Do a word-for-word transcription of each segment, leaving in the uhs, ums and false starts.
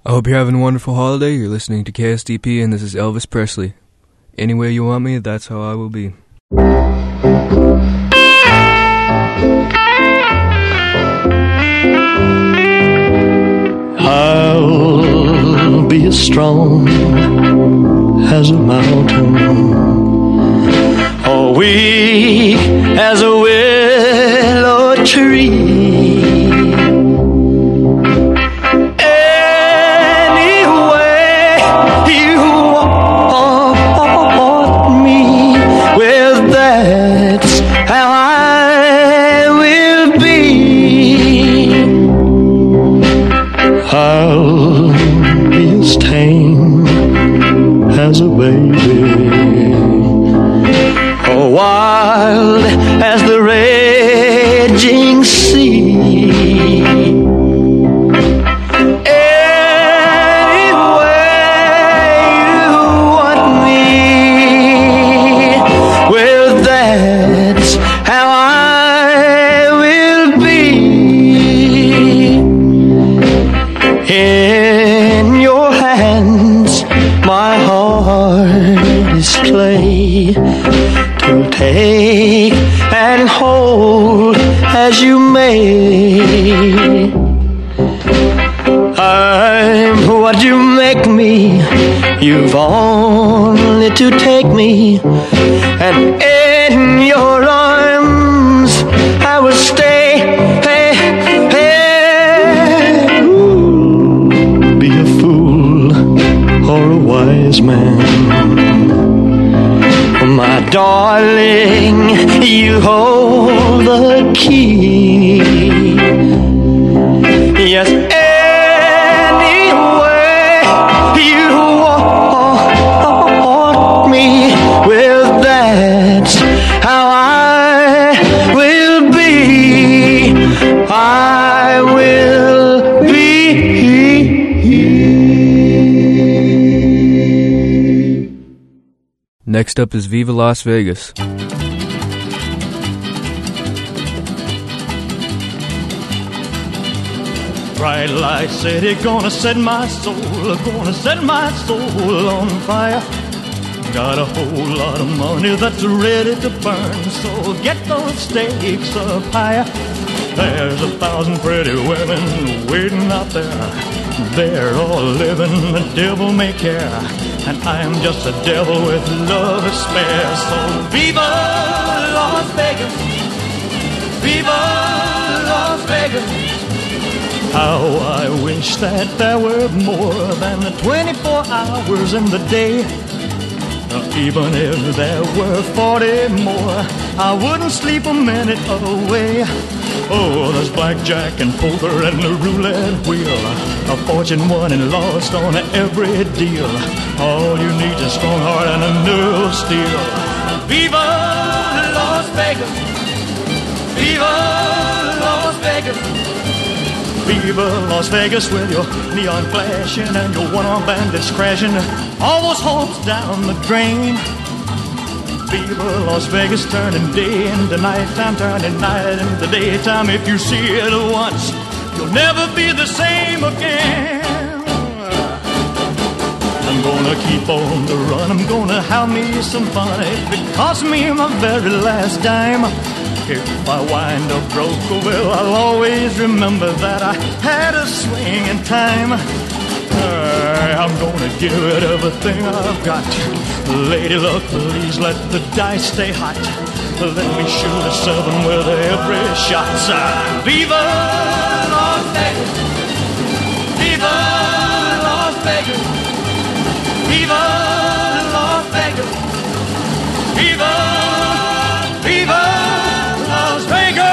I hope you're having a wonderful holiday. You're listening to K S D P, and this is Elvis Presley. Anywhere you want me, that's how I will be. I'll be as strong as a mountain, or weak as a willow tree. Anyway you want me, well, that's how I will be. I'll be as tame as a baby, or wild as the raging sea. Anyway you want me, well, that's how I will be. In your hands my heart is clay, to take and hold as you may. I'm what you make me, you've only to take me, and in your arms I will stay. Hey, hey. Ooh, be a fool or a wise man, my darling, you hold the key. Yes, anyway you want me, well, that's how I will be. I will be. Next up is Viva Las Vegas. Bright light city, gonna set my soul, gonna set my soul on fire. Got a whole lot of money that's ready to burn, so get those stakes up higher. There's a thousand pretty women waiting out there. They're all living the devil may care, and I am just a devil with love to spare. So viva Las Vegas, viva Las Vegas. How I wish that there were more than the twenty-four hours in the day. Even if there were forty more, I wouldn't sleep a minute away. Oh, there's blackjack and poker and the roulette wheel, a fortune won and lost on every deal. All you need is a strong heart and a nerve of steel. Viva Las Vegas, viva Las Vegas, viva Las Vegas, with your neon flashing and your one-armed bandits crashing all those hopes down the drain. Viva Las Vegas, turning day into nighttime, turning night into daytime. If you see it once, you'll never be the same again. I'm gonna keep on the run, I'm gonna have me some fun. If it costs me my very last dime, if I wind up broke, well, I'll always remember that I had a swing in time. Uh, I'm gonna give it everything I've got. Lady luck, please let the dice stay hot. Let me shoot a seven with every shot. Uh, Viva Las Vegas, viva Las Vegas, viva Las Vegas, viva, viva Las Vegas.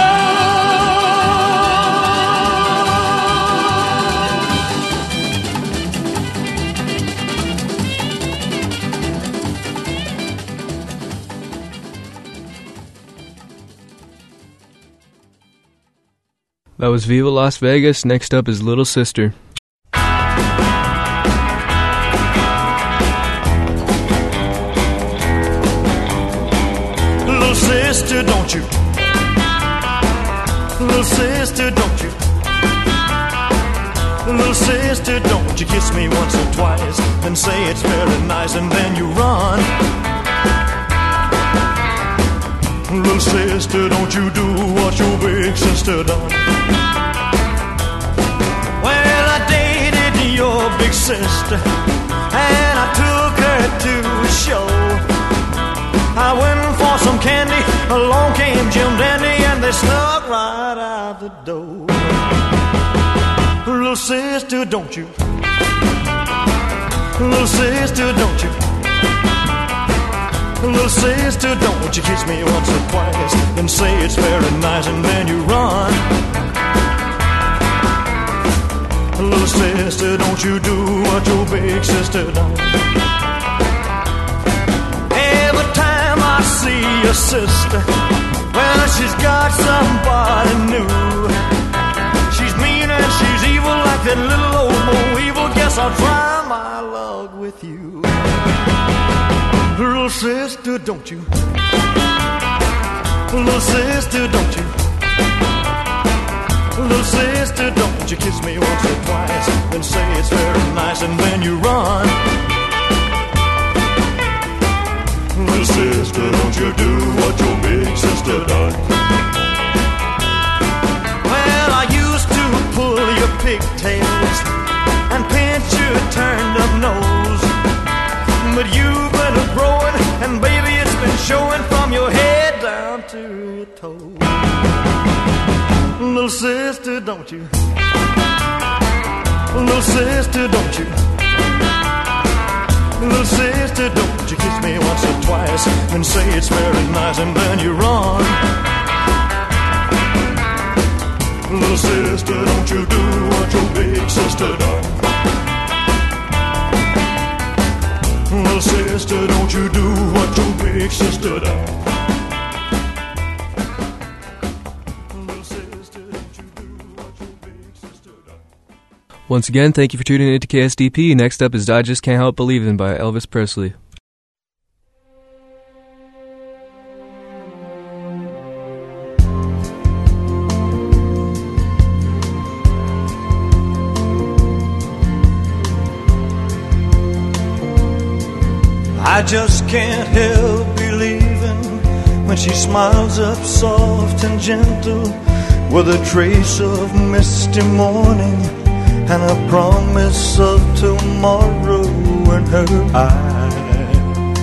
That was Viva Las Vegas. Next up is Little Sister. Little sister, don't you? Little sister, don't you? Little sister, don't you kiss me once or twice and say it's very nice and then you run. Little sister, don't you do what your big sister done. Well, I dated your big sister and I took her to a show. I went for some candy, along came Jim Dandy and they snuck right out the door. Little sister, don't you? Little sister, don't you? Little sister, don't you kiss me once or twice and say it's very nice and then you run. Little sister, don't you do what your big sister done. Every time I see your sister, well, she's got somebody new. She's mean and she's evil like that little old Mo Evil. Guess I'll try my luck with you. Little sister, don't you? Little sister, don't you? Little sister, don't you kiss me once or twice and say it's very nice and then you run. Little sister, don't you do what your big sister done. Well, I used to pull your pigtails and pinch your turned up nose, but you've been a growing and baby it's been showing from your head down to your toes. Little sister, don't you? Little sister, don't you? Little sister, don't you kiss me once or twice and say it's very nice and then you run. Little sister, don't you do what your big sister done. Little sister, don't you do what your big sister done. Once again, thank you for tuning in to K S D P. Next up is I Just Can't Help Believin' by Elvis Presley. I just can't help believing when she smiles up soft and gentle with a trace of misty morning and a promise of tomorrow in her eyes.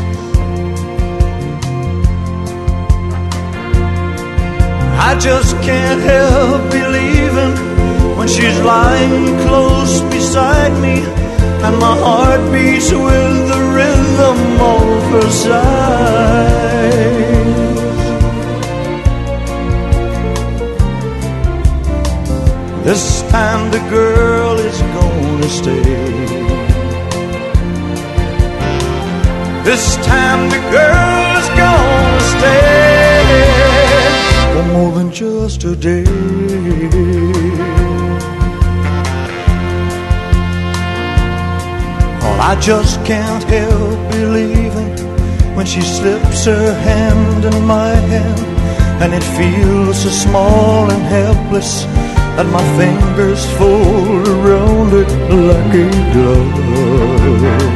I just can't help believing when she's lying close beside me and my heart beats with the rhythm of her sighs. This time the girl is gonna stay. This time the girl is gonna stay for more than just a day. Oh, I just can't help believing when she slips her hand in my hand and it feels so small and helpless that my fingers fold around it like a glove.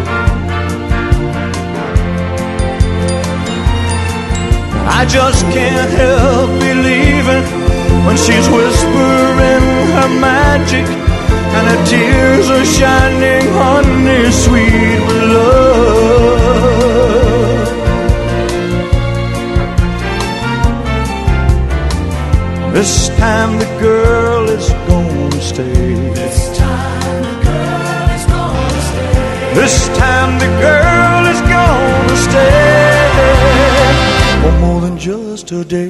I just can't help believing when she's whispering her magic and her tears are shining honey sweet with love. This time the girl is gonna stay. This time the girl is gonna stay. This time the girl is gonna stay for more than just a day.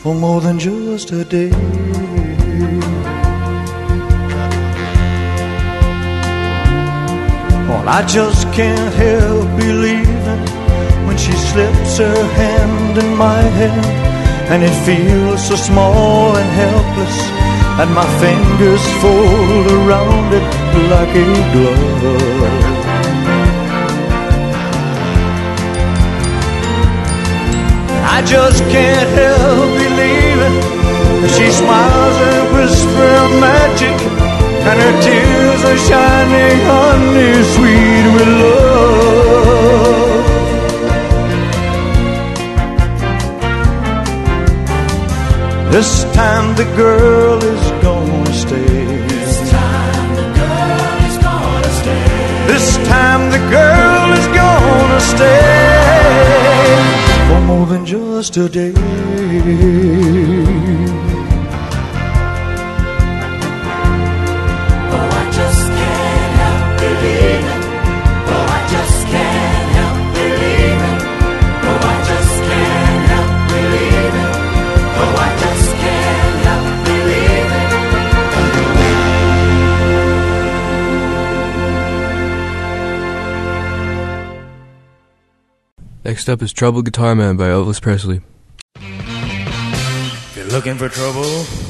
for more than just a day. Well, I just can't help believing when she slips her hand in my hand, and it feels so small and helpless, and my fingers fold around it like a glove. I just can't help believing that she smiles and whispers magic, and her tears are shining honey sweet with love. This time the girl is gonna stay. This time the girl is gonna stay. This time the girl is gonna stay for more than just a day. Oh, I just can't help believing. Oh, I just can't help believing. Oh, I just can't help believing. Oh, I just can't help believing. Next up is Trouble Guitar Man by Elvis Presley. If you're looking for trouble,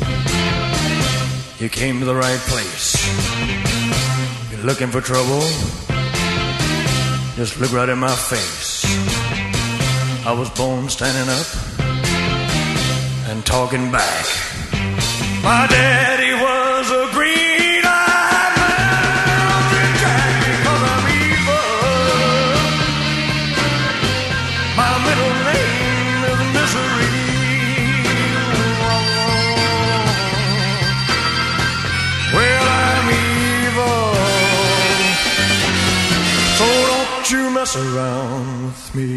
you came to the right place. If you're looking for trouble, just look right in my face. I was born standing up and talking back. My daddy was a green-eyed mountain jack because I'm evil. My middle name is Misery. Well, I'm evil, so don't you mess around with me.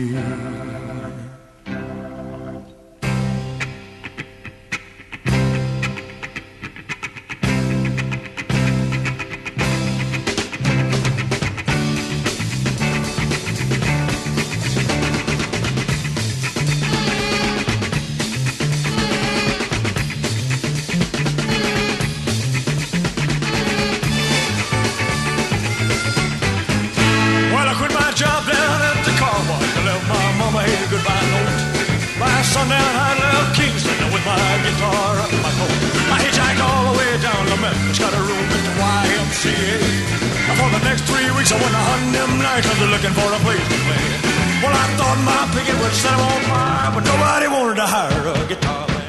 Sundown, I left Kingston with my guitar up my coat. I hitchhiked all the way down to Memphis, got a room at the Y M C A. For the next three weeks I went to hunt them nights looking for a place to play. Well, I thought my picket would set them on fire, but nobody wanted to hire a guitar man.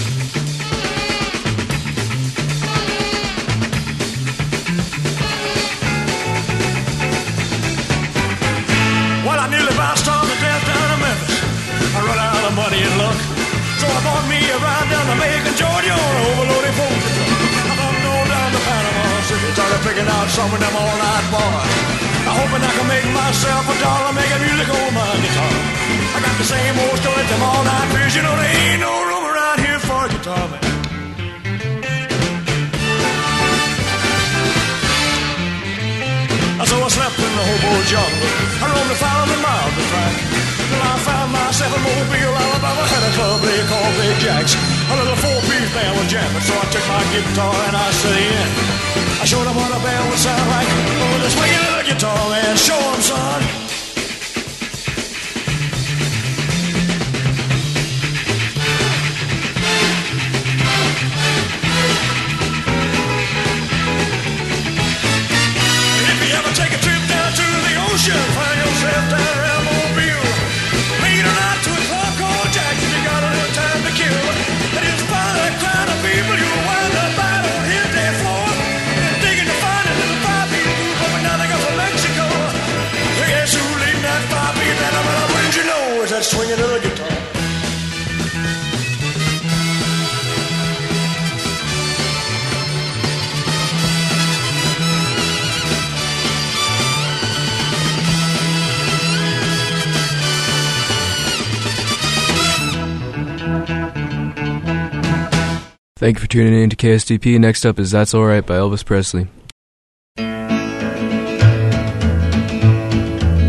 Well, I nearly about starved to death down in Memphis. I run out of money and luck, so I bought me a ride down to Macon, Georgia on an overloaded Ford truck. I thought no down to Panama City, started picking out some of them all-night bars. I'm hoping I can make myself a dollar making music on my guitar. I got the same old story, them all-night fears, you know there ain't no room around here for a guitar man. So I slept in the hobo jungle, I roamed a thousand miles to track. Till I found myself in Mobile, Alabama, had a club they called Big Jack's. A little four-piece band was jamming, so I took my guitar and I set in. I showed them what a band would sound like. Oh, the swinging of the guitar, man, show them, son. If you ever take a trip down to the ocean, find yourself down around Mobile. Late at night, two o'clock, call Jackson, you got a little time to kill. And it's by that crowd of people you'll wind up out on his dead floor. And digging to find a little five-beat group coming down there from Mexico. Guess who's leading that five-beat band? Well, wouldn't you know, it's that swinging of the guitar. Thank you for tuning in to K S D P. Next up is That's Alright by Elvis Presley.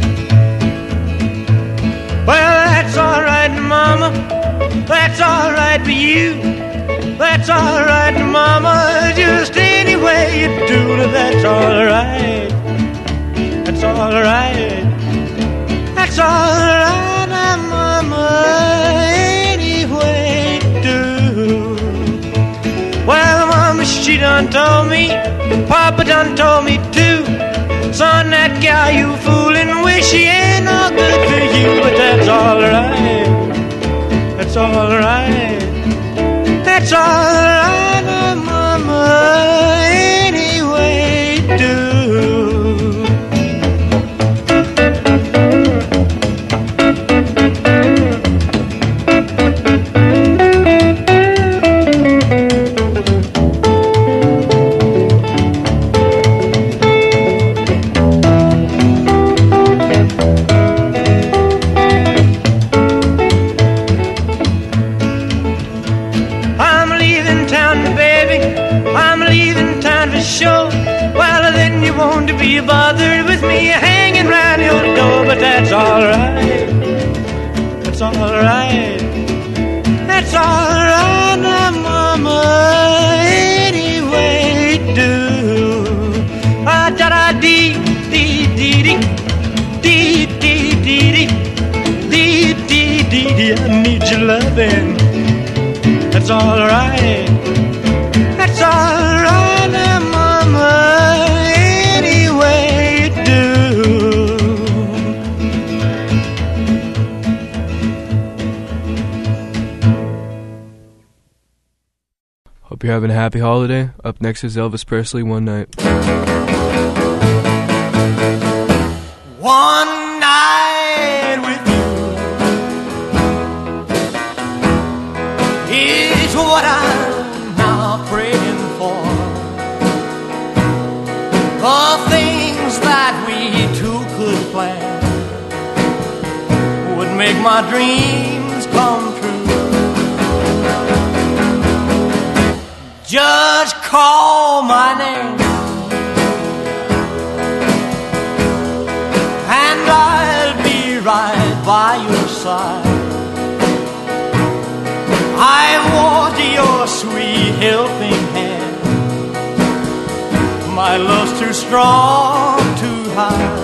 Well, that's alright, Mama. That's alright. alright with you, that's alright, Mama. Just any way you do it, that's alright. That's alright. That's alright, Mama. Any way you do. Well, Mama, she done told me, Papa done told me too. Son, that gal you foolin' with, she ain't no good for you. But that's alright. That's alright. That's alright, Mama. Any way you do. Be bothered with me hanging round your door, but that's alright. That's alright. That's alright, now, Mama. Any way you do. Ah, da da dee dee dee dee dee dee dee dee dee dee dee. I need your loving. That's alright. That's alright, now, Mama. Hope you're having a happy holiday. Up next is Elvis Presley, One Night. One night with you is what I'm now praying for. The things that we two could plan would make my dreams come true. Just call my name and I'll be right by your side. I want your sweet helping hand. My love's too strong to hide.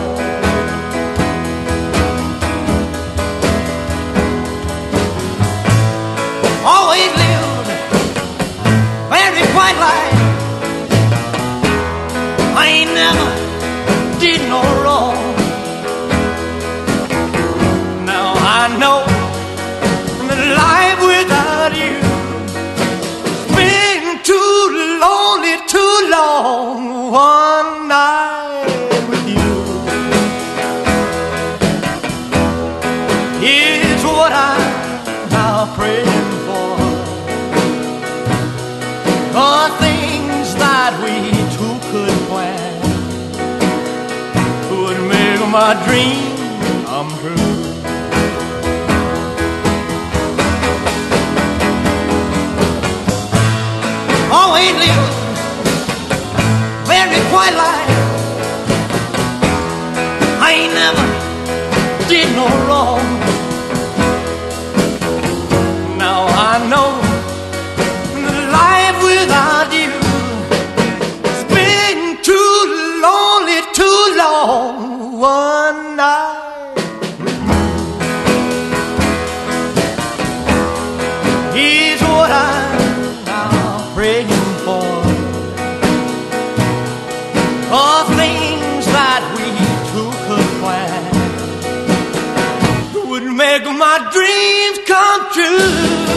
Always lived very quiet life. I ain't never did no wrong. Now I know that life without you's been too lonely, too long. One night with you is what I'm now praying for. The things that we two could plan would make my dream come true. Always lived very quiet life. I ain't never did no wrong. Now I know that life without you has been too lonely, too long. One night is what I'm now praying for. The things that we two could plan would make my dreams come true.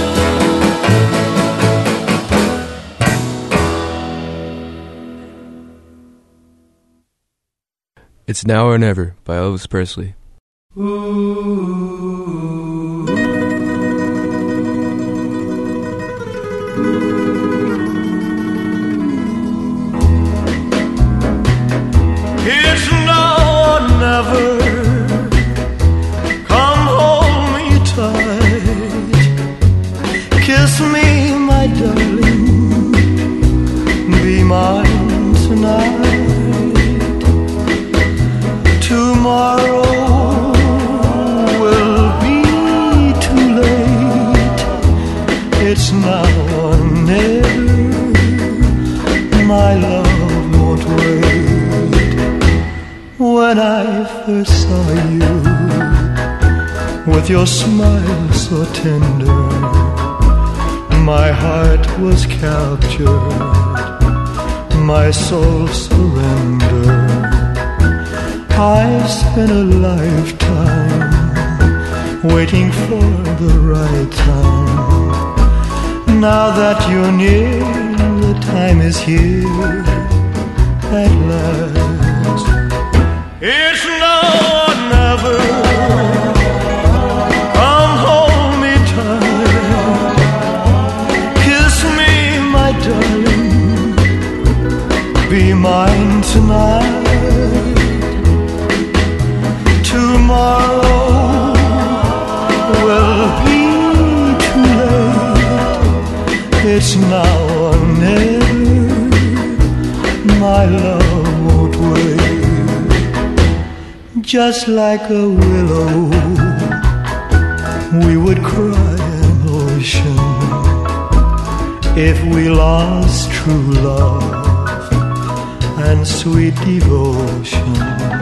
It's Now or Never by Elvis Presley. It's now or never. Come hold me tight. Kiss me, my darling. Be mine tonight. Tomorrow will be when I first saw you, with your smile so tender, my heart was captured, my soul surrendered. I spent a lifetime waiting for the right time. Now that you're near, the time is here at last. It's now or never. Come hold me tight, kiss me, my darling, be mine tonight. Tomorrow will be too late. It's now or never. My love won't wait. Just like a willow, we would cry an ocean if we lost true love and sweet devotion.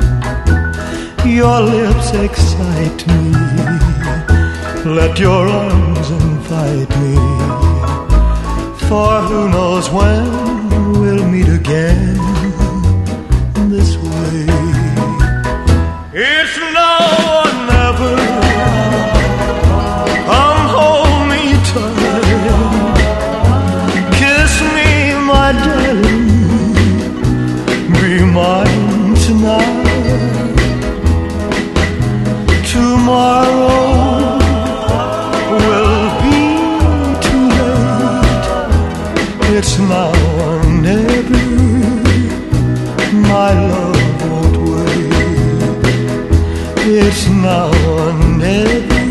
Your lips excite me, let your arms invite me, for who knows when we'll meet again this way. It's now or never. Come hold me tight, kiss me, my darling, be mine tonight. Tomorrow will be too late. It's now or never. My love won't wait. It's now or never.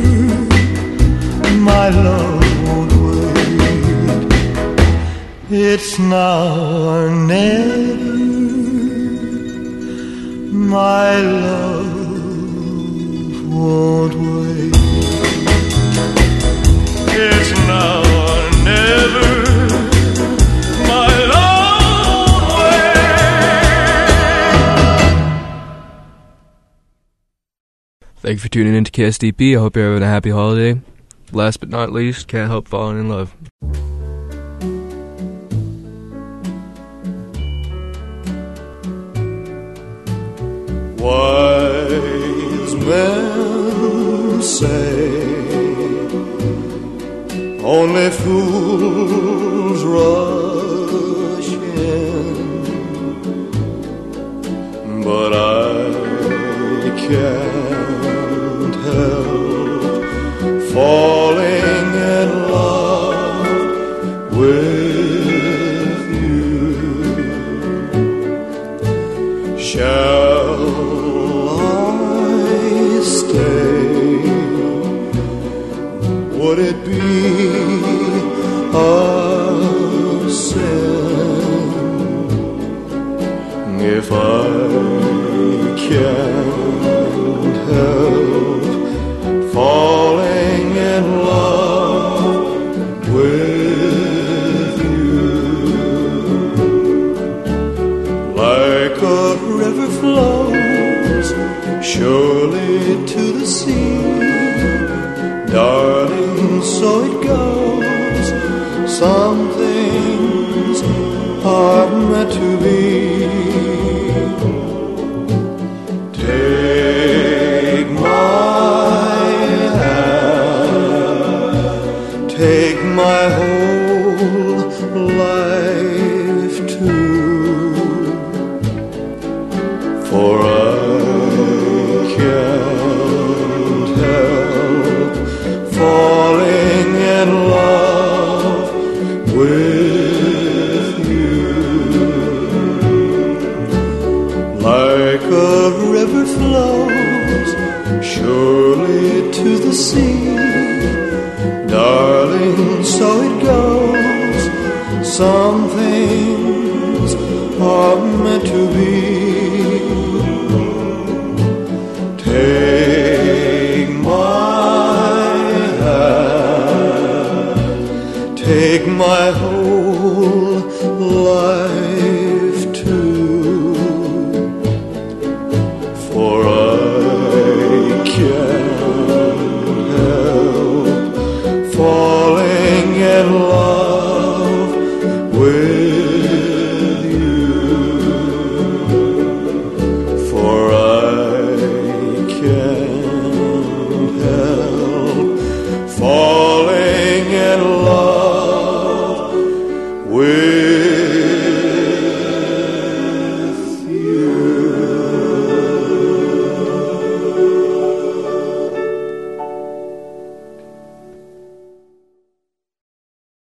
My love won't wait. It's now or never. My love won't wait. It's now or never. My love won't wait. Thank you for tuning in to K S D P. I hope you're having a happy holiday. Last but not least, can't help falling in love. Wise men say only fools rush in, but I can't help falling in love with you. Shall would it be a sin if I can't help falling in love with you? Like a river flows surely to the sea, darling, so it goes. Some things are meant to be. Take my hand, take my whole life too, for I can't help falling in love with you. Like a river flows surely to the sea, darling, so it goes. Some things are meant to be.